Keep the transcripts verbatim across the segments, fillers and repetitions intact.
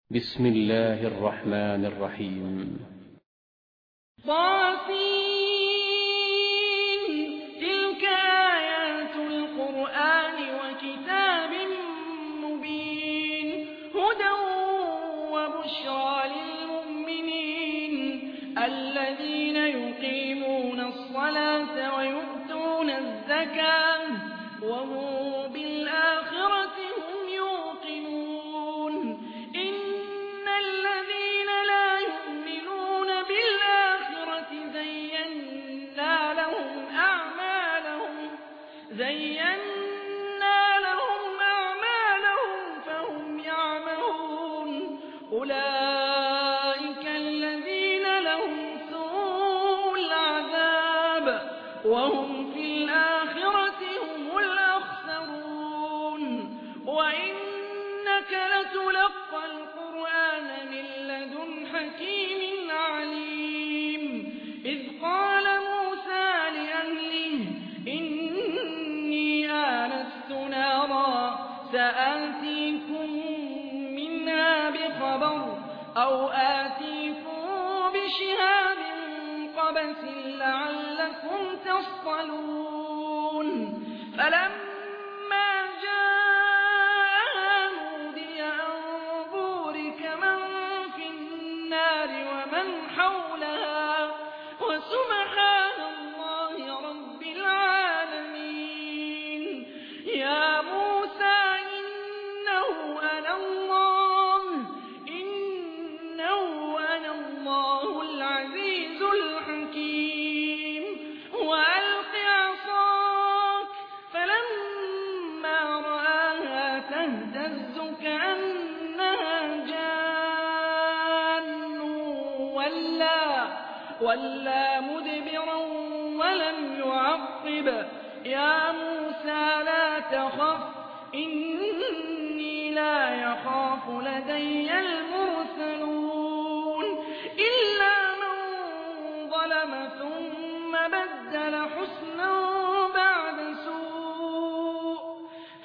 بسم الله الرحمن الرحيم. طاسين. تلك آيات القرآن وكتاب مبين هدى وبشرى للمؤمنين الذين يقيمون الصلاة ويؤتون الزكاة وهم بالآخرة هم يوقنون. إن الذين لا يؤمنون بالآخرة زينا لهم أعمالهم زينا لهم أعمالهم فهم يعمهون. أولئك الذين لهم سوء العذاب وهم في الآخرة هم الأخسرون. وإنك لتلقى القرآن من لدن حكيم عليم. إذ قال موسى لأهله إني آنست نارا سآتيكم منها بخبر أو آتيكم بشهاب قبس لعلكم تصطلون. فلما جاءها نودي أن بورك من في النار ومن حولها وسبحان الله رب العالمين. يا موسى إنه أنا الله إنه أنا الله العزيز الحكيم. وألق عصاك فلما رآها تهتز كأنها جان ولا ولا مدبرا ولم يعقب. يا موسى لا تخف إني لا يخاف لدي المرسلون. إلا من ظلم ثم بدل حسنا بعد سوء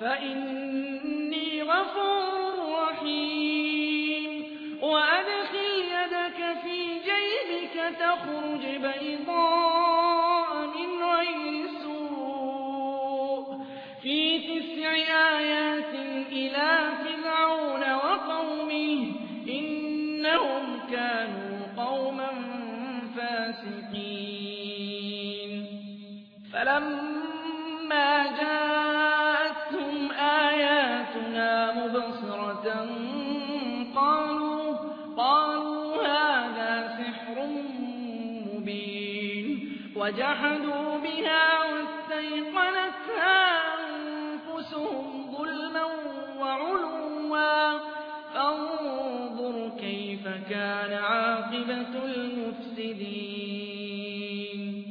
فإني غفور رحيم. وأدخل يدك في جيبك تخرج بيضاء من غير سوء في تسع آيات إلى فرعون وقومه إنهم كانوا قوما فاسقين. فلما جاءتهم آياتنا مبصرة قالوا قالوا هذا سحر مبين. وجحدوا بها واستيقنتها أنفسهم ظلما وعلوا فانظر كيف كان عاقبة المفسدين.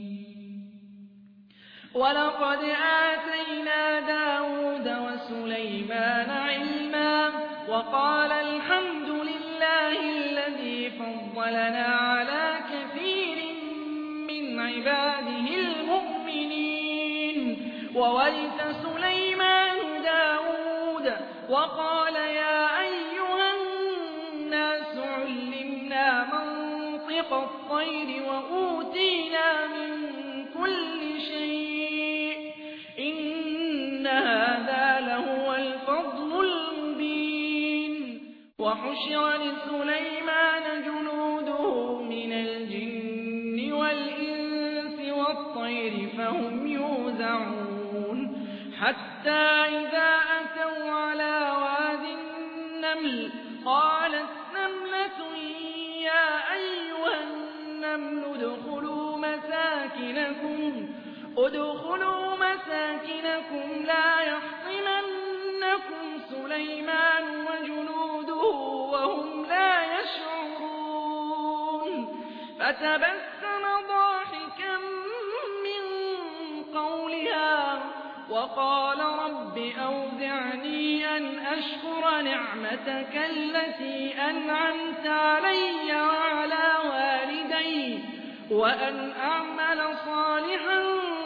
ولقد آتينا داود وسليمان علما وقال الحمد لله الذي فضلنا على كثير من عباده المؤمنين. وورث سليمان داود وقال يا أيها الناس علمنا منطق الطير وأوتينا من كل شيء إن هذا لهو الفضل المبين. وحشر لسليمان جنوده من الجن والإنس والطير فهم يوزعون. حتى إذا أتوا على واد النمل قالت نملة يا أيها النمل ادخلوا مساكنكم ادخلوا مساكنكم لا يحطمنكم سليمان وجنوده وهم لا يشعرون. فتبسم ضاحكا من قولها وقال رب أوزعني أن أشكر نعمتك التي أنعمت علي وعلى والدي وأن أعمل صالحا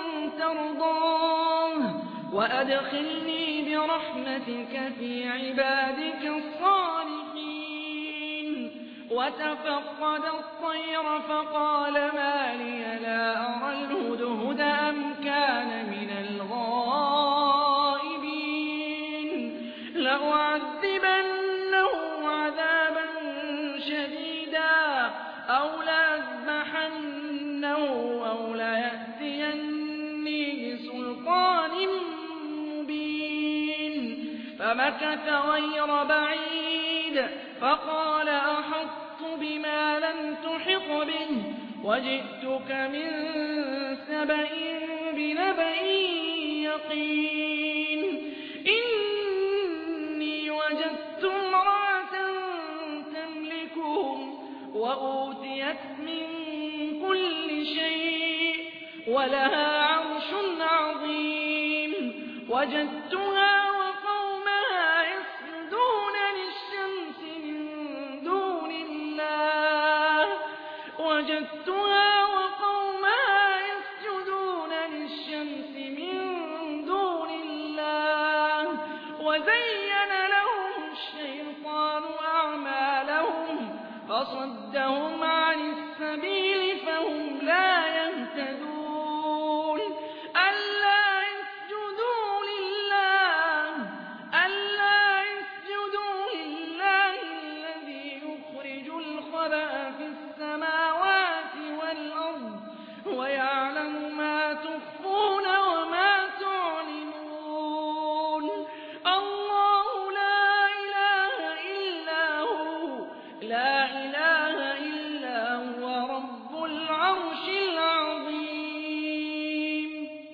ترضاه وأدخلني برحمتك في عبادك الصالحين. وتفقد الطير فقال ما لي لا أرى الهدهد أم كان من الغائبين لأعذبنه عذابا شديدا أو لأذبحنه أو ليأتيني بسلطان مبين فمكث غير بعيد فقال أحطت بما لم تحط به وجئتك من سبأ بنبأ يقين إني وجدت امرأة تملكهم وأوتيت من كل شيء ولها عرش عظيم وجدتها وقومها يسجدون للشمس من دون الله وجدتها وقومها يسجدون للشمس من دون الله وزين لهم الشيطان أعمالهم فصدهم عن السبيل فهم لا يهتدون ألا يسجدوا لله ألا يسجدوا لله الذي يخرج الخبأ في السماوات والأرض ويعلم ما تخفون وما تعلنون الله لا إله إلا هو لا إله إلا هو رب العرش العظيم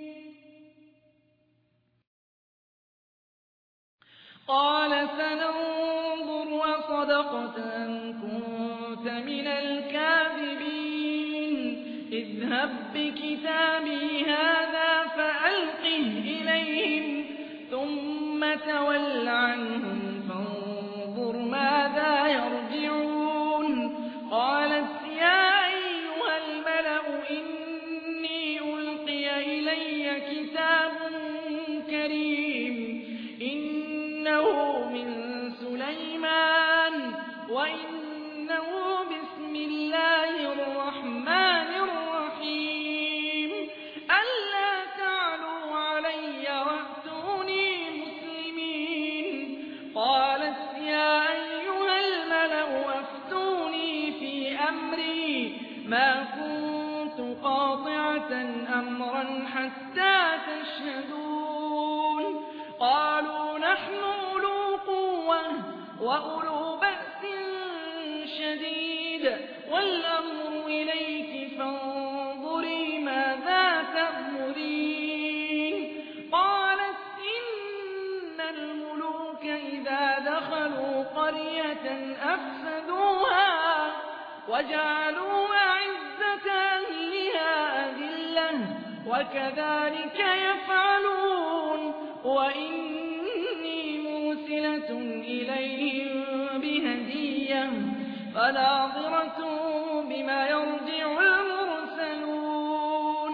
قال سننظر وصدقت أم كنت من الكاذبين اذهب بكتابي هذا فألقه إليهم ثم تول عنهم فانظر ماذا يرجعون قالت يا أيها الملأ إني ألقي إلي كتاب كريم إنه من سليمان وإنه بسم الله الرحمن الرحيم ألا تعلوا علي وأتوني مسلمين قالت يا أيها الملأ أفتوني في أمري ما كنت قاطعة أمرا حتى تشهدون قالوا نحن أولو قوة وأولو بأس شديد والأمر إليك فانظري ماذا تأمرين قالت إن الملوك إذا دخلوا قرية أفسدوها وجعلوا أعزة أهلها أذلة وكذلك يفعلون وإني مرسلة إليهم بهدية فناظرة بما يرجع المرسلون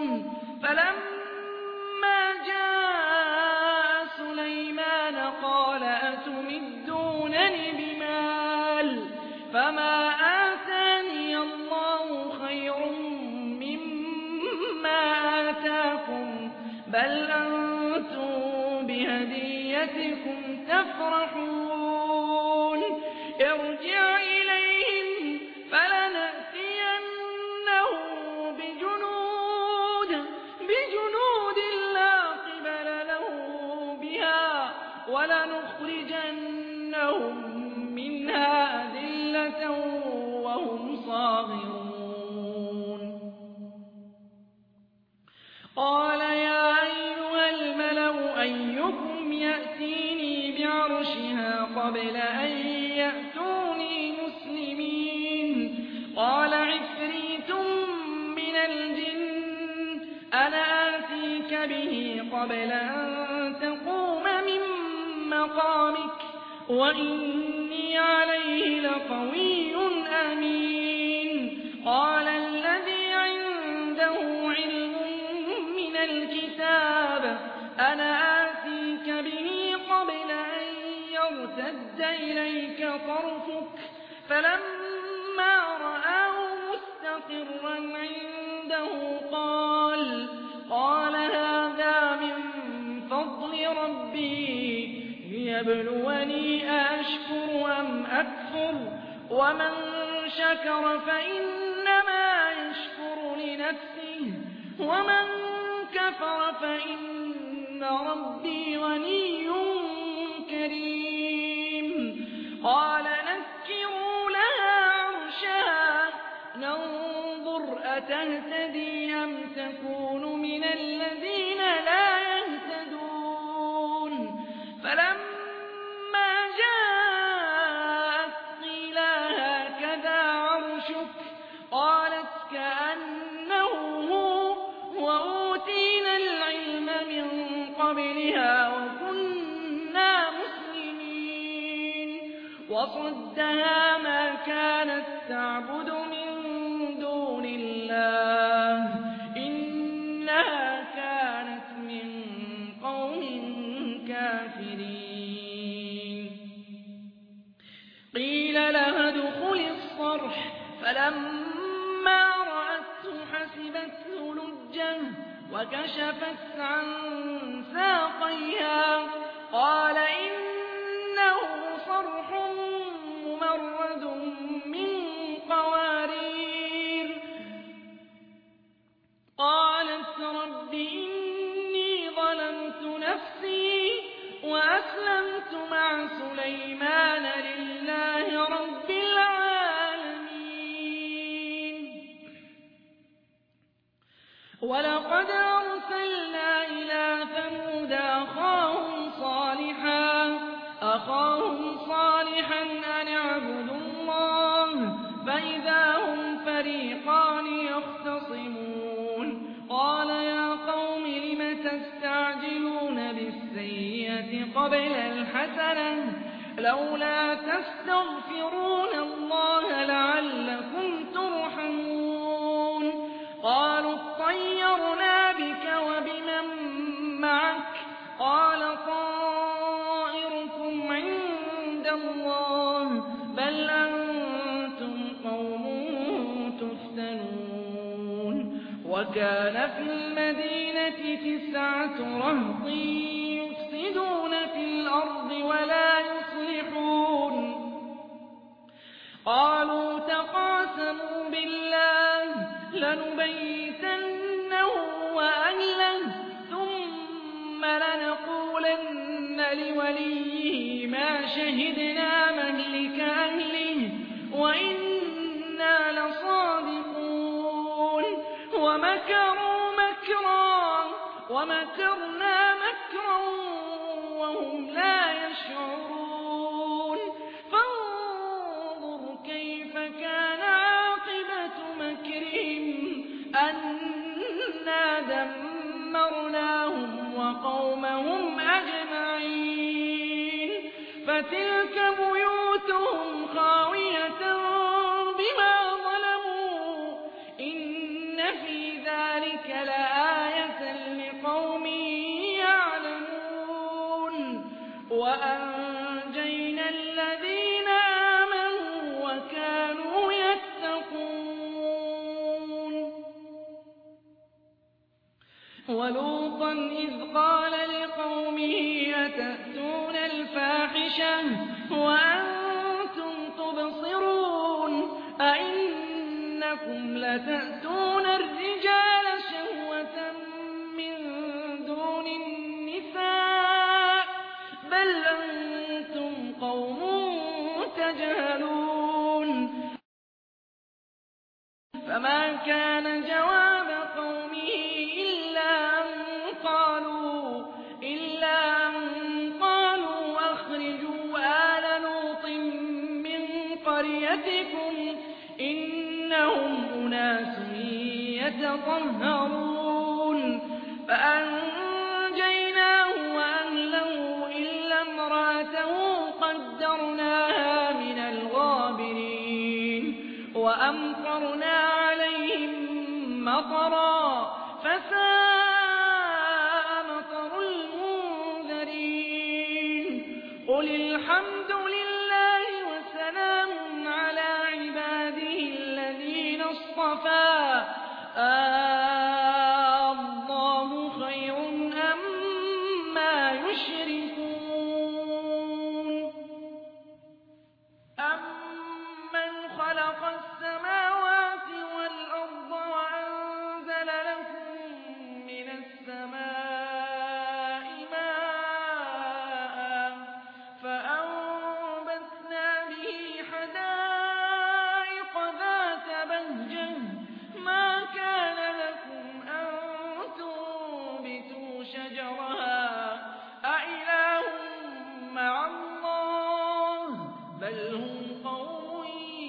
فلما جاء سليمان قال أتمدونني بمال فما آتاني الله خير مما آتاكم بل أنتم بهديتكم تفرحون ارجع إليهم فلنأتينهم بجنود بجنود لا قبل له بها ولنخرجنهم منها أذلة وهم صاغرون قال يا أيها الملأ أيكم يأتيني بعرشها قبل أن يأتوني مسلمين قال عفريت من الجن أنا آتيك به قبل أن تقوم من مقامك وإني عليه لقوي أمين قال الذي عنده علم من الكتاب أنا آتيك به قبل أن يرتد إليك طرفك فلما مستقرا عنده قال قال هذا من فضل ربي ليبلوني أأشكر أم أكفر ومن شكر فإنما يشكر لنفسه ومن كفر فإن ربي غني كريم قال نكروا لها عرشها ننظر أتهتدي أم تكون من الذين لا يهتدون فلما جاءت قيل هكذا عرشك قالت كأنه هو وأوتينا العلم من قبلها وكنا مسلمين وصدها ما كانت تعبد من دون الله إنها كانت من قوم كافرين قيل لها ادخلي الصرح فلما رأته حسبته لجة وكشفت عن ساقيها قال إنه صرح ممرد من قوارير قالت رب إني ظلمت نفسي وأسلمت مع سليمان لله رب العالمين ولقد أرسلنا إلى ثمود أخاهم صالحا أخاهم صالحا أن اعبدوا الله فإذا هم فريقان يختصمون قال يا قوم لم تستعجلون بالسيئة قبل الحسنة لولا تستغفرون الله لعلكم ترحمون قالوا اطيرنا بك وبمن معك قال طائركم عند الله بل أنتم قوم تفتنون وكان في المدينة تسعة رهط يفسدون في الأرض ولا يصلحون قالوا تقاسموا بالله لنبيتنه وأهله ثم لنقولن لوليه ما شهدنا مهلك أهله وإنا لصادقون ومكروا مكرا ومكرنا مكرا وهم لا يشعرون فانظر كيف كان عاقبة مكرهم أنا دمرناهم وقومهم أجمعين فتلك بيوتهم خاوية بما ظلموا إن في ذلك لآية لقوم يعلمون وأنجينا الذين آمنوا وكانوا يتقون ولوطا إذ قال لقومه أتأتون الفاحشة وأنتم تبصرون أئنكم لتأتون الرجال شهوة من دون النساء بل أنتم قوم تجهلون فما كان جواب قومه إلا أن قالوا إلا أن قالوا أخرجوا آل لوط من قريتكم إنهم أناس يتطهرون فأنجيناه وأهله إلا امرأته قدرناها من الغابرين وأمطرنا عليهم مطرا فساء مطر المنذرين قل الحمد لله وسلام على عباده الذين اصطفى صَفًّا آللَّهُ خَيْرٌ أَمَّا يُشْرِكُونَ أَمَّنْ خَلَقَ السَّمَاوَاتِ وَالْأَرْضَ وَأَنزَلَ لَكُم مِّنَ السَّمَاءِ مَاءً فَأَنبَتْنَا بِهِ حَدَائِقَ ذَاتَ بَهْجَةٍ مَّا كَانَ لَكُمْ أَن تُنبِتُوا شَجَرَهَا أَإِلَٰهٌ مَّعَ اللَّهِ ۚ بَلْ هُمْ قَوْمٌ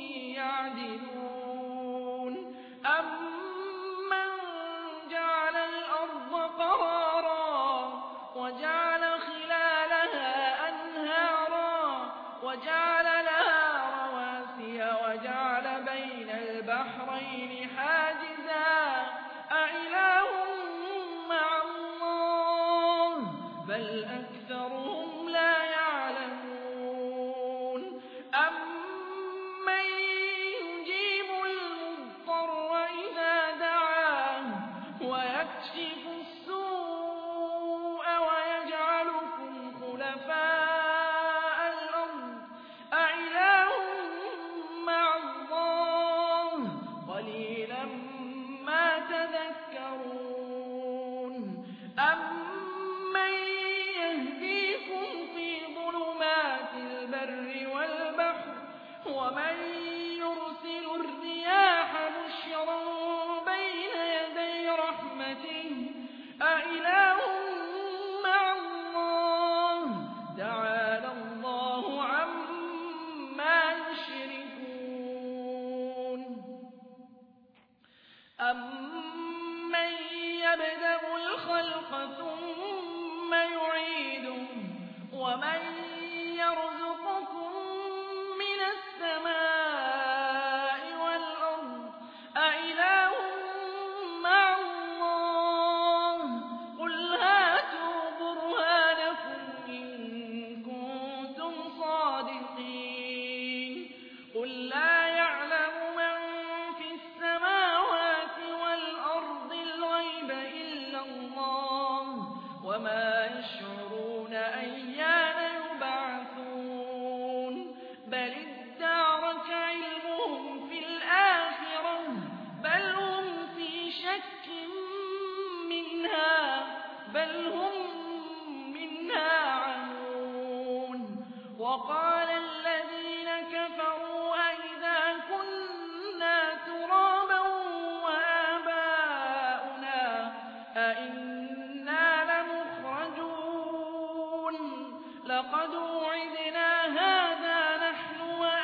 يَعْدِلُونَ أَمَّن جَعَلَ الْأَرْضَ قَرَارًا وَجَعَلَ خِلَالَهَا أَنْهَارًا وَجَعَلَ لَهَا رَوَاسِيَ وَجَعَلَ بَيْنَ الْبَحْرَيْنِ حَاجِزًا أَإِلَٰهٌ مَّعَ اللَّهِ ۚ بَلْ أَكْثَرُهُمْ لَا يَعْلَمُونَ أَمَّن يُجِيبُ الْمُضْطَرَّ إِذَا دَعَاهُ وَيَكْشِفُ السُّوءَ وَيَجْعَلُكُمْ خُلَفَاءَ الْأَرْضِ أَإِلَٰهٌ مَّعَ اللَّهِ ۚ قَلِيلًا مَّا تَذَكَّرُونَ أَمَّن يَهْدِيكُمْ فِي ظُلُمَاتِ الْبَرِّ وَالْبَحْرِ وَمَن يُرْسِلُ الرِّيَاحَ بُشْرًا بَيْنَ يَدَيْ رَحْمَتِهِ أَإِلَٰهٌ مَّعَ اللَّهِ ۚ تَعَالَى اللَّهُ عَمَّا يُشْرِكُونَ أَمَّن يَبْدَأُ الْخَلْقَ ثُمَّ يُعِيدُهُ وَمَن يَرْزُقُكُم مِّنَ السَّمَاءِ وَالْأَرْضِ أَإِلَٰهٌ مَّعَ اللَّهِ ۚ قُلْ هَاتُوا بُرْهَانَكُمْ إِن كُنتُمْ صَادِقِينَ قُل لَّا يَعْلَمُ مَن فِي السَّمَاوَاتِ وَالْأَرْضِ الْغَيْبَ إِلَّا اللَّهُ وَمَا يَشْعُرُونَ أَيَّانَ يُبْعَثُونَ بَلِ ادَّارَكَ عِلْمُهُمْ فِي الْآخِرَةِ بَلْ هُمْ فِي شَكٍّ مِّنْهَا بَلْ هُم مِّنْهَا عَمُونَ وَقَالَ الَّذِينَ كَفَرُوا أَإِذَا كُنَّا تُرَابًا وَآبَاؤُنَا أَإِنَّا لَمُخْرَجُونَ لَقَدْ وُعِدْنَا هَٰذَا نَحْنُ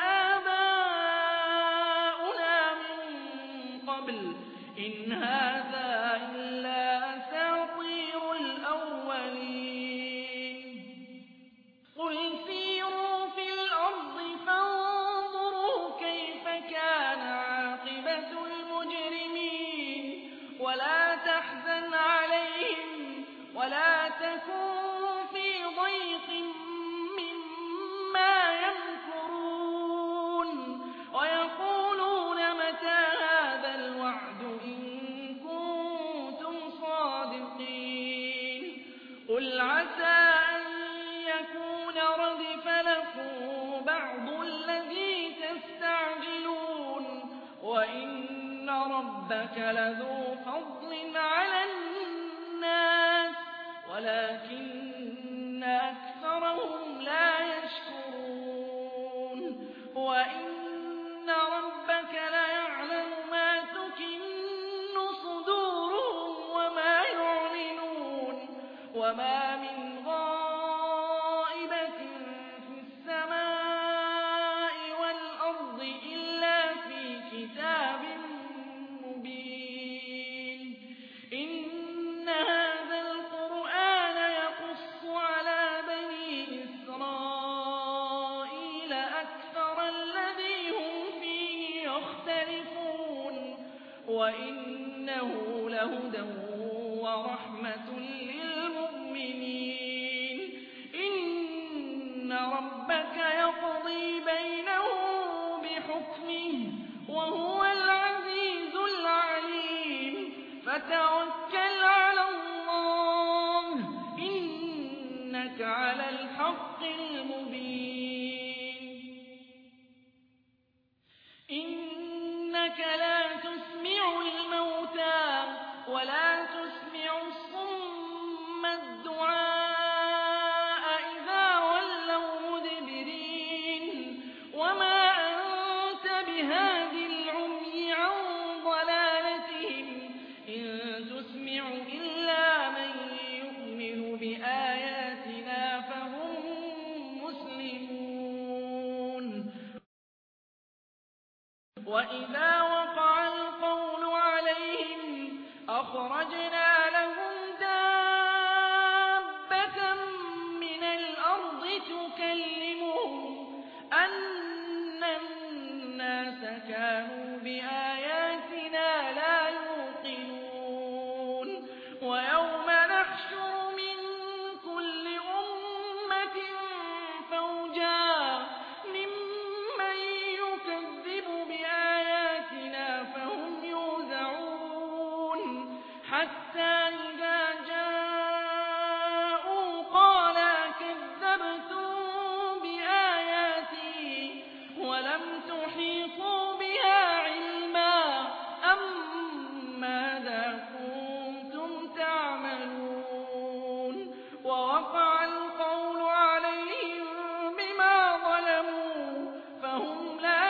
وَآبَاؤُنَا مِن قَبْلُ إِنْ هَٰذَا إِلَّا أَسَاطِيرُ الْأَوَّلِينَ قُلْ سِيرُوا فِي الْأَرْضِ فَانظُرُوا كَيْفَ كَانَ عَاقِبَةُ الْمُجْرِمِينَ وَلَا تَحْزَنْ عَلَيْهِمْ وَلَا تَكُن فِي ضَيْقٍ مِّمَّا يَمْكُرُونَ وَيَقُولُونَ مَتَىٰ هَٰذَا الْوَعْدُ إِن كُنتُمْ صَادِقِينَ قُلْ عَسَىٰ أَن يَكُونَ رَدِفَ لَكُم بَعْضُ الَّذِي تَسْتَعْجِلُونَ وَإِنَّ رَبَّكَ لَذُو فَضْلٍ عَلَى النَّاسِ وَلَٰكِنَّ أَكْثَرَهُمْ لَا يَشْكُرُونَ وَإِنَّ رَبَّكَ لَيَعْلَمُ مَا تُكِنُّ صُدُورُهُمْ وَمَا يُعْلِنُونَ وَمَا مِنْ غَائِبَةٍ فِي السَّمَاءِ وَالْأَرْضِ إِلَّا فِي كِتَابٍ مُّبِينٍ إِنَّ هَٰذَا الْقُرْآنَ يَقُصُّ عَلَىٰ بَنِي إِسْرَائِيلَ أَكْثَرَ الَّذِي هُمْ فِيهِ يَخْتَلِفُونَ وَإِنَّهُ لَهُدًى وَرَحْمَةٌ لِّلْمُؤْمِنِينَ إِنَّ رَبَّكَ يَقْضِي بَيْنَهُم بِحُكْمِهِ وَهُوَ الْعَزِيزُ فتوكل على الله إنك على الحق المبين إنك لا تسمع الموتى ولا تسمع الصم الدعاء إذا ولوا مدبرين وما أنت بهاد العمي عن ضلالتهم إن تسمع إلا من يؤمن بآياتنا فهم مسلمون وإذا وقع القول عليهم أخرجنا لهم دابة من الأرض تكلمهم أن الناس كانوا بآياتنا لا يوقنون ويوم نحشر من كل أمة فوجا ممن يكذب بآياتنا فهم يوزعون حتى إذا جاءوا قال كذبتم بآياتي ولم تحيطوا بها علما أم ماذا كنتم تعملون ووقع القول عليهم بما ظلموا فهم لا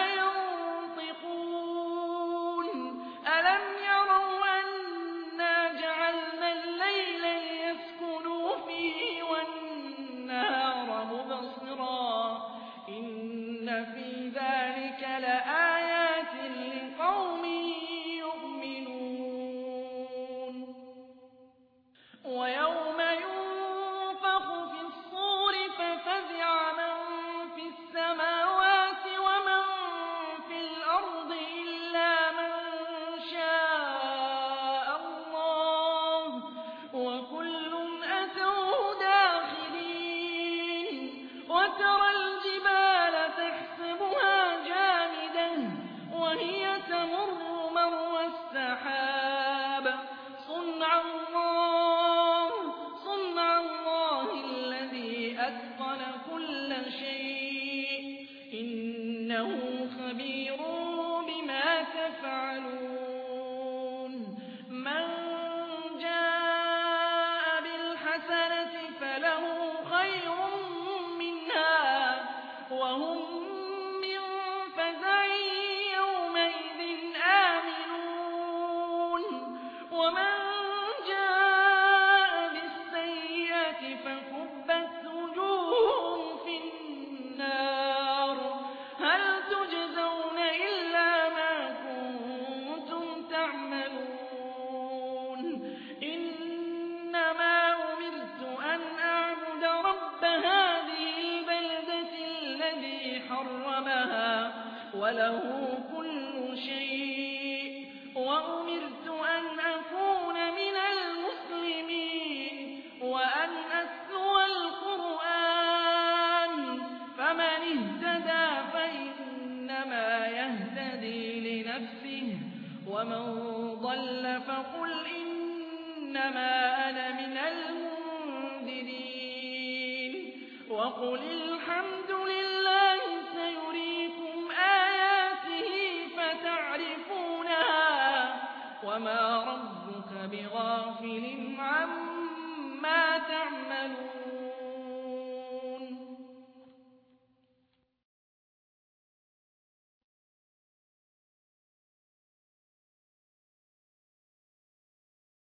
ينطقون ألم يروا أنا جعلنا الليل ليسكنوا فيه والنهار مبصرا إن في ذلك لآيات لقوم يؤمنون ويوم ينفخ في الصور ففزع من في السماوات ومن في الأرض إلا من شاء الله وكل أتوه داخرين وترى الجبال تحسبها جامدة وهي تمر مر السحاب صنع الله صنع الله الذي أتقن كل شيء إنه خبير بما تفعلون من جاء بالحسنة فله خير منها وهم من فزع يومئذ آمنون ومن جاء بالسيئة فكبت وجوههم في النار هل تجزون إلا ما كنتم تعملون إنما أمرت أن أعبد رب هذه البلدة الذي حرمها وله كل شيء وأمرت أن أكون من المسلمين وأن أتلو القرآن فمن اهتدى فإنما يهتدي لنفسه ومن ضل فقل إنما أنا من المنذرين وقل الحمد لله سيريكم آياته فتعرفونها وما ربك بغافل عما تعملون